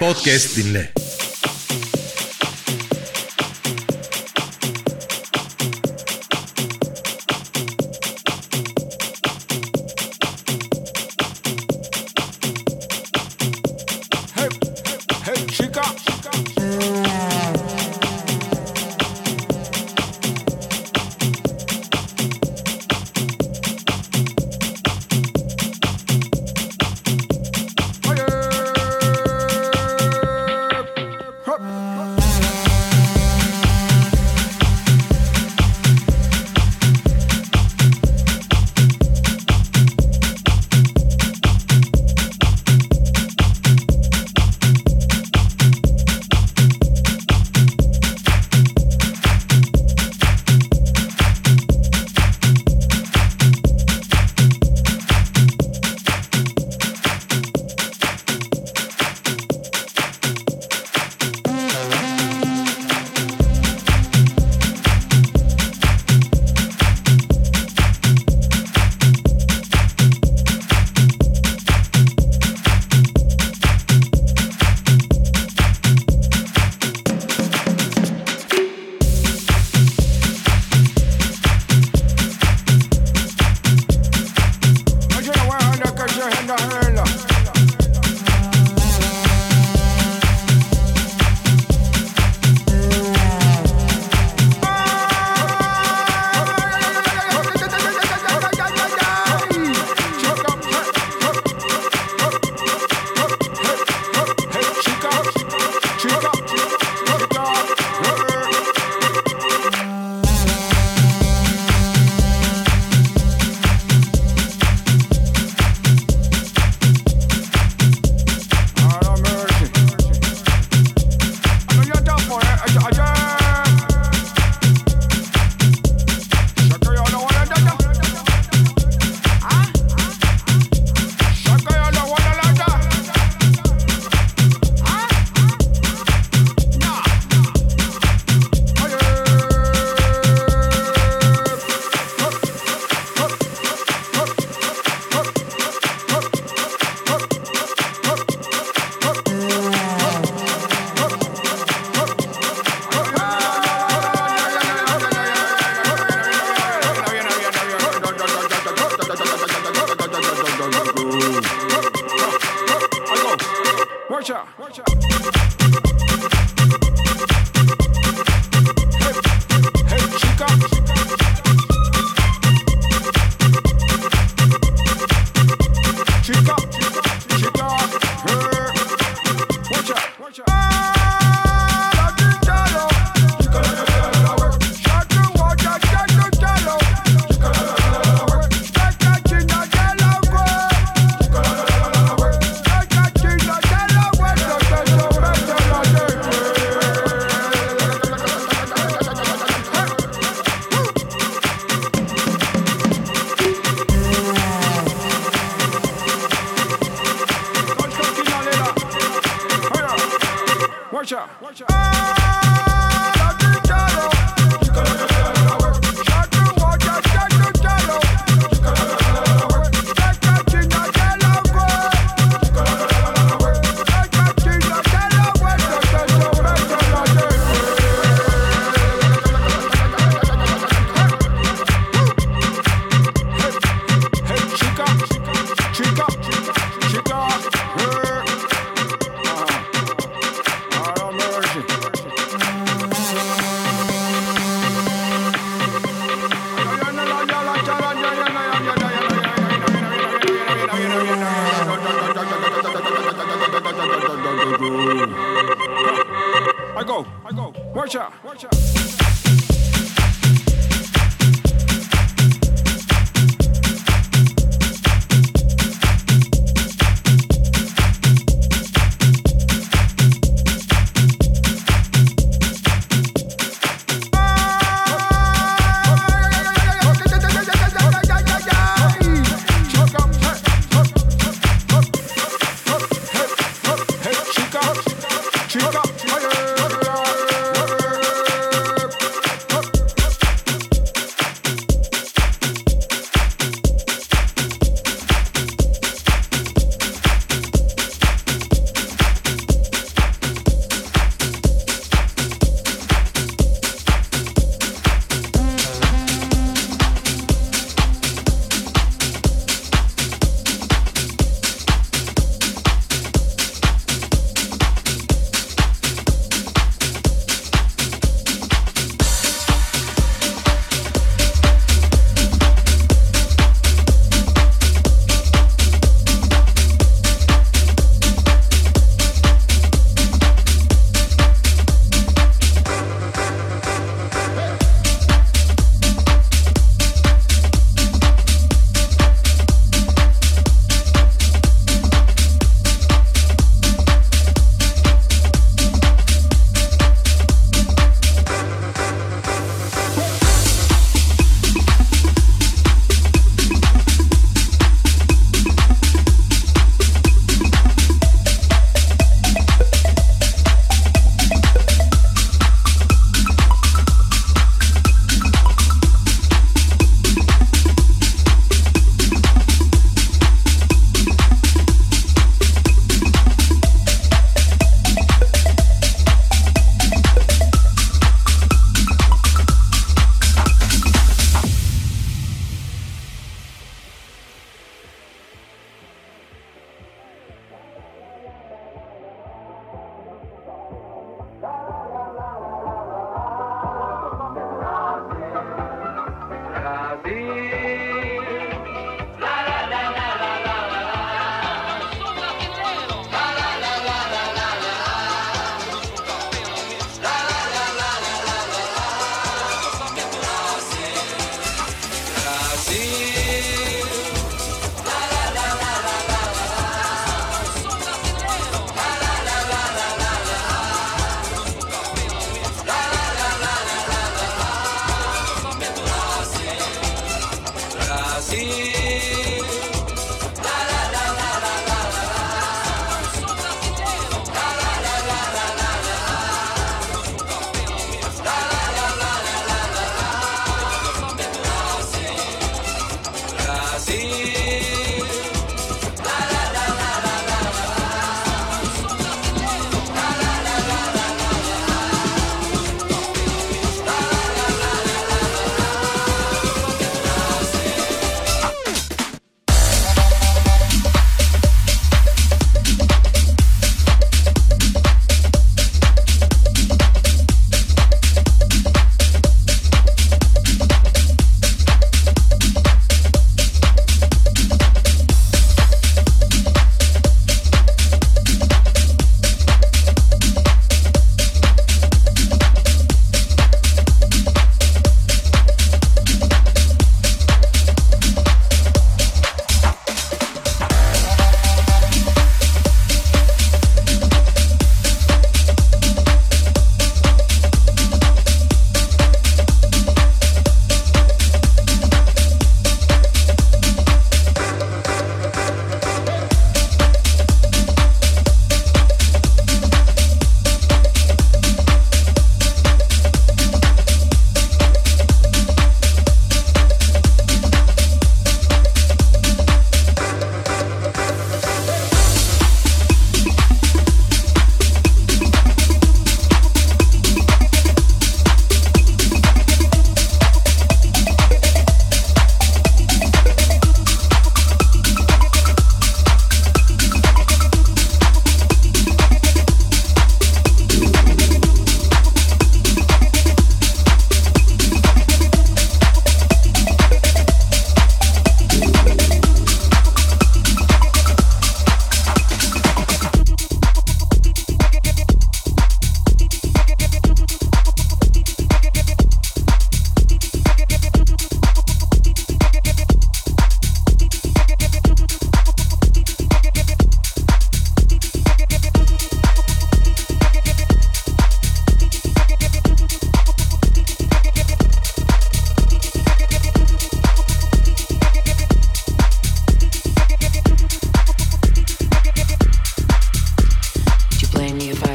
podcast dinle.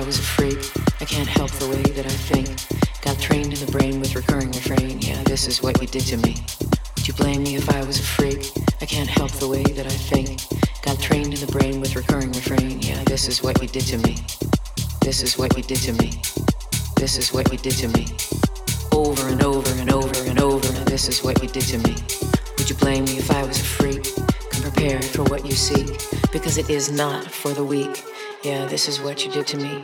was a freak. I can't help the way that I think. Got trained in the brain with recurring refrain. Yeah, this is what you did to me. Would you blame me if I was a freak? I can't help the way that I think. Got trained in the brain with recurring refrain. Yeah, this is what you did to me. This is what you did to me. This is what you did to me. Over and over and over and over. This is what you did to me. Would you blame me if I was a freak? Come prepared for what you seek, because it is not for the weak. Yeah, this is what you did to me.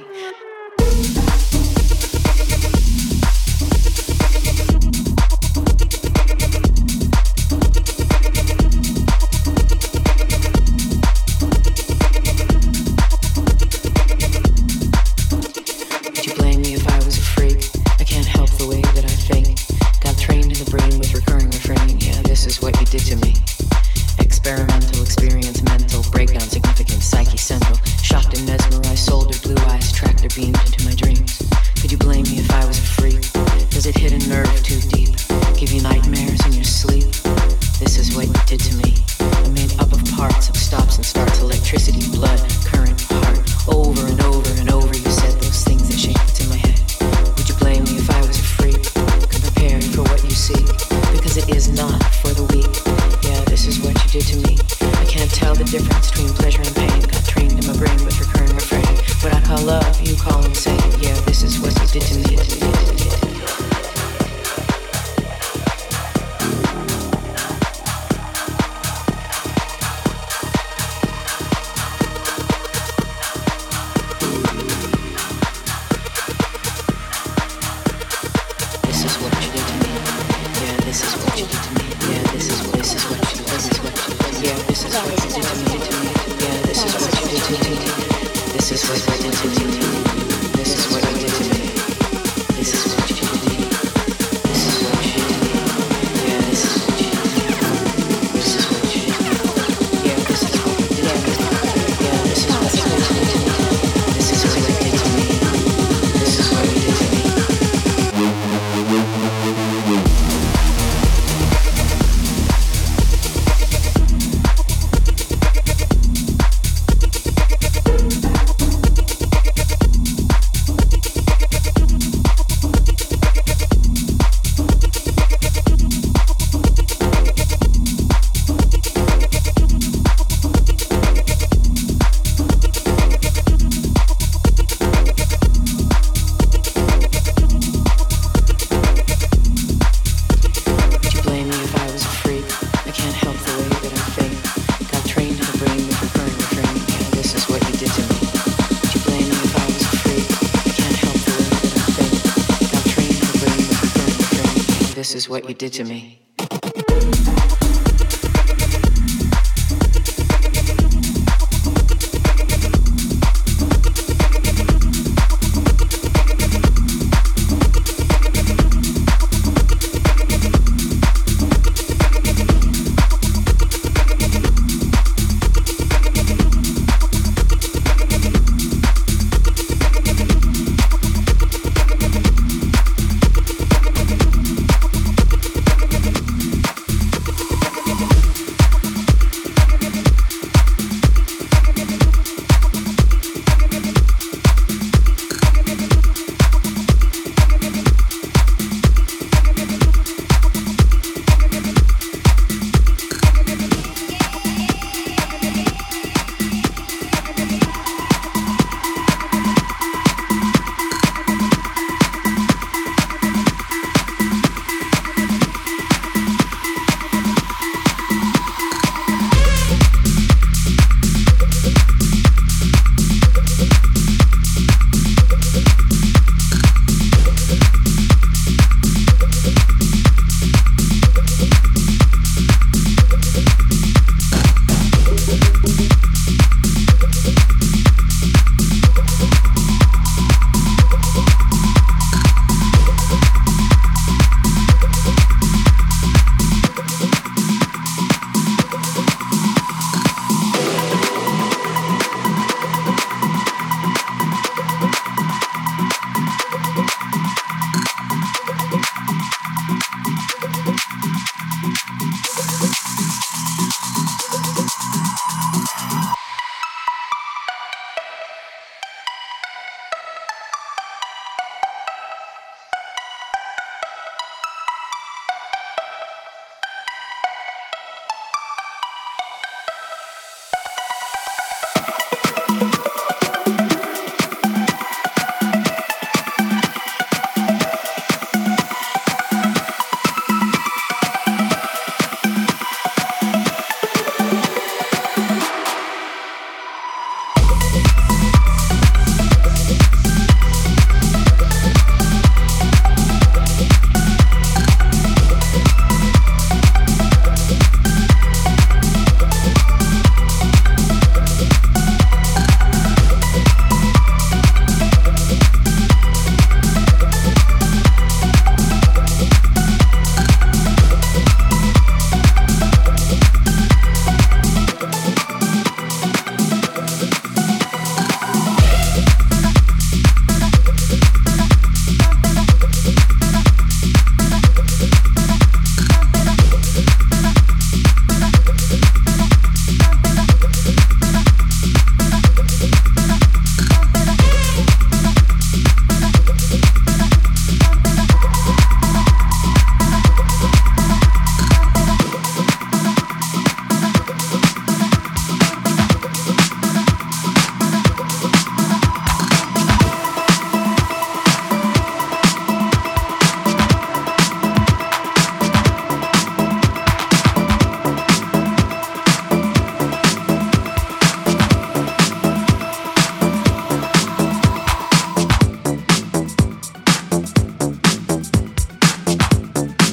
This is what you did to me.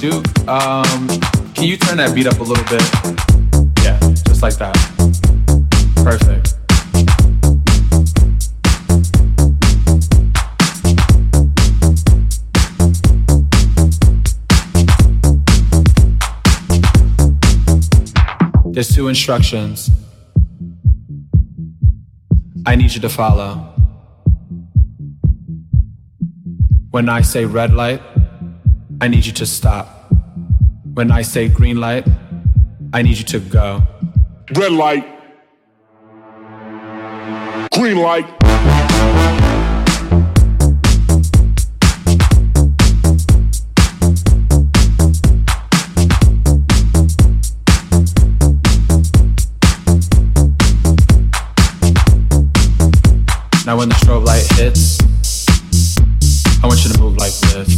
Duke, can you turn that beat up a little bit? Yeah, just like that. Perfect. There's 2 instructions I need you to follow. When I say red light, I need you to stop. When I say green light, I need you to go. Red light. Green light. Now when the strobe light hits, I want you to move like this.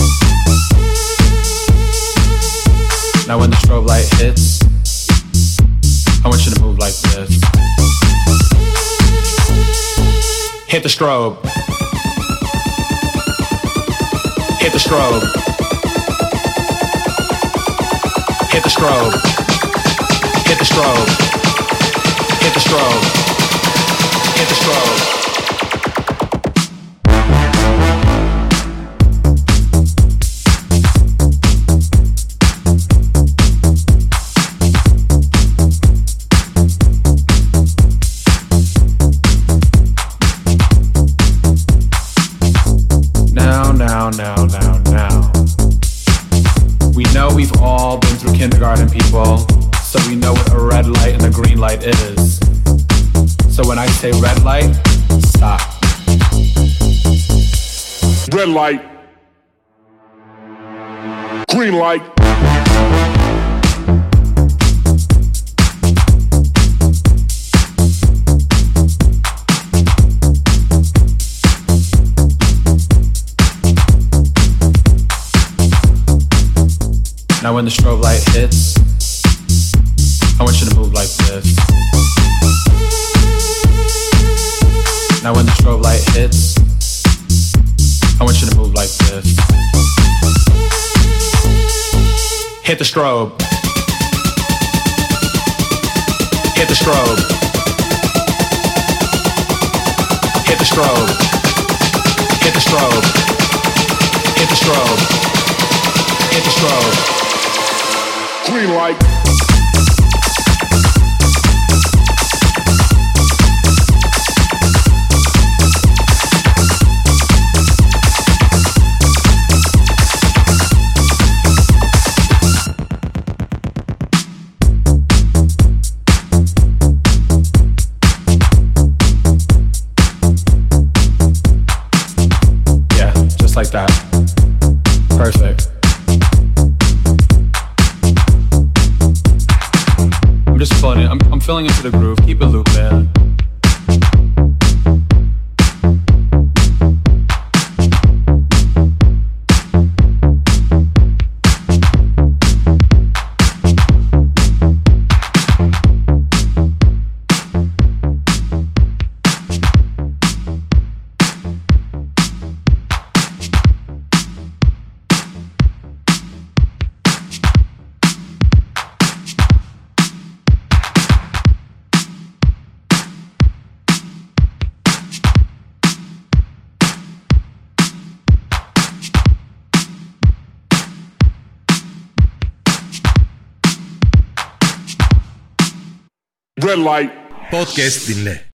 Now when the strobe light hits, I want you to move like this. Hit the strobe. Hit the strobe. Hit the strobe. Hit the strobe. Hit the strobe. Hit the strobe. Now. We know we've all been through kindergarten, people, so we know what a red light and a green light is. So when I say red light, stop. Red light. Green light. Now when the strobe light hits, I want you to move like this. Now when the strobe light hits, I want you to move like this. Hit the strobe. Hit the strobe. Hit the strobe. Hit the strobe. Hit the strobe. Hit the strobe. Green light. Yeah, just like that. Perfect. Just pulling it. I'm filling into the groove. Keep it looping. Red light. Podcast dinle.